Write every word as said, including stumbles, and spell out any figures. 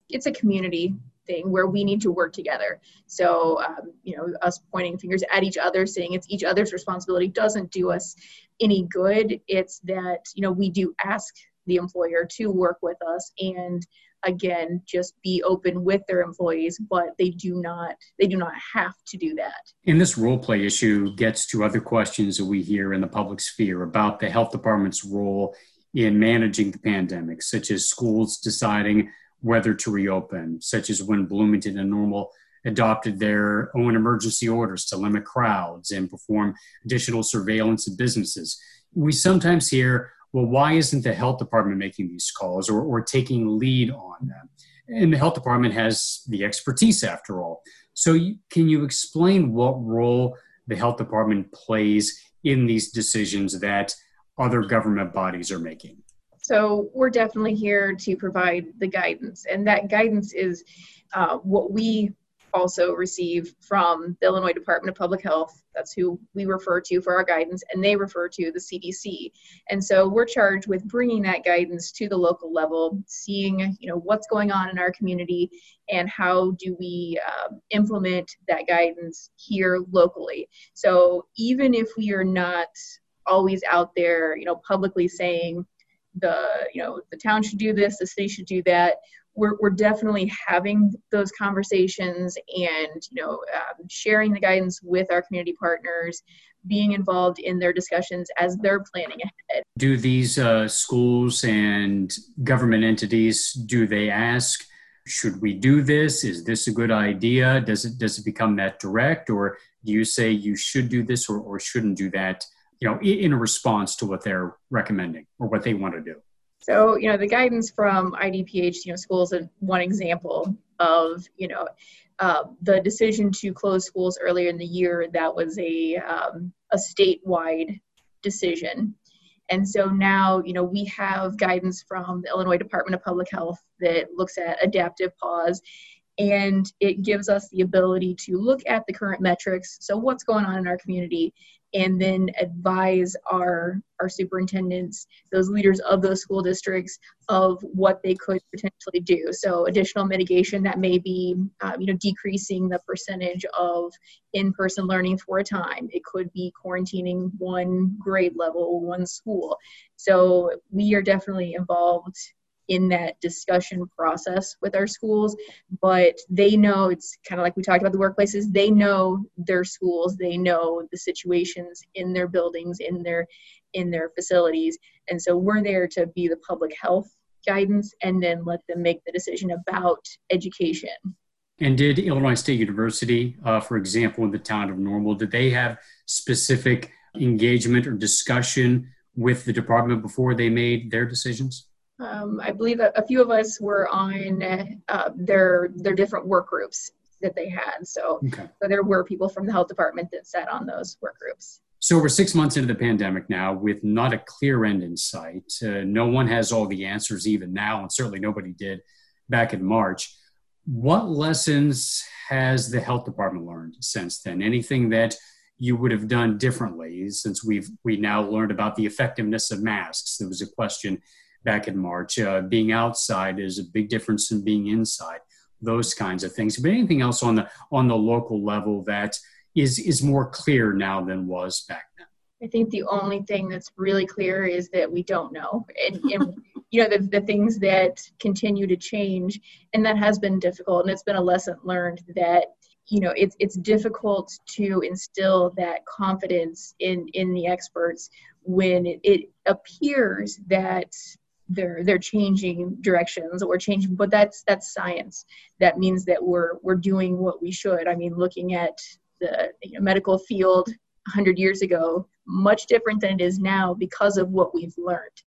it's a community thing where we need to work together. So, um, you know, us pointing fingers at each other, saying it's each other's responsibility doesn't do us any good. It's that, you know, we do ask the employer to work with us and, again, just be open with their employees, but they do not, they do not have to do that. And this role play issue gets to other questions that we hear in the public sphere about the health department's role in managing the pandemic, such as schools deciding whether to reopen, such as when Bloomington and Normal adopted their own emergency orders to limit crowds and perform additional surveillance of businesses. We sometimes hear, well, why isn't the health department making these calls or, or taking lead on them? And the health department has the expertise after all. So you, can you explain what role the health department plays in these decisions that other government bodies are making? So we're definitely here to provide the guidance, and that guidance is uh, what we also receive from the Illinois Department of Public Health. That's who we refer to for our guidance, and they refer to the C D C. And so we're charged with bringing that guidance to the local level, seeing, you know, what's going on in our community and how do we uh, implement that guidance here locally. So even if we are not always out there, you know, publicly saying the, you know, the town should do this, the city should do that, We're, we're definitely having those conversations and, you know, um, sharing the guidance with our community partners, being involved in their discussions as they're planning ahead. Do these uh, schools and government entities, do they ask, should we do this? Is this a good idea? Does it does it become that direct? Or do you say you should do this or, or shouldn't do that, you know, in a response to what they're recommending or what they want to do? So, you know, the guidance from I D P H, you know, schools is one example of, you know, uh, the decision to close schools earlier in the year. That was a um, a statewide decision. And so now, you know, we have guidance from the Illinois Department of Public Health that looks at adaptive pause, and it gives us the ability to look at the current metrics. So what's going on in our community, and then advise our, our superintendents, those leaders of those school districts, of what they could potentially do. So additional mitigation that may be, um, you know, decreasing the percentage of in-person learning for a time. It could be quarantining one grade level, one school. So we are definitely involved in that discussion process with our schools, but they know, it's kind of like we talked about the workplaces, they know their schools, they know the situations in their buildings, in their in their facilities. And so we're there to be the public health guidance and then let them make the decision about education. And did Illinois State University, uh, for example, in the town of Normal, did they have specific engagement or discussion with the department before they made their decisions? Um, I believe a, a few of us were on uh, their their different work groups that they had. So, okay. so there were people from the health department that sat on those work groups. So we're six months into the pandemic now with not a clear end in sight. Uh, no one has all the answers even now, and certainly nobody did back in March. What lessons has the health department learned since then? Anything that you would have done differently, since we've we now learned about the effectiveness of masks? There was a question back in March. Uh, being outside is a big difference than being inside, those kinds of things. But anything else on the on the local level that is is more clear now than was back then? I think the only thing that's really clear is that we don't know. And, and you know, the, the things that continue to change, and that has been difficult, and it's been a lesson learned that, you know, it's it's difficult to instill that confidence in, in the experts when it, it appears that they're they're changing directions or changing, but that's that's science. That means that we're we're doing what we should. I mean, looking at the you know, medical field one hundred years ago, much different than it is now because of what we've learned.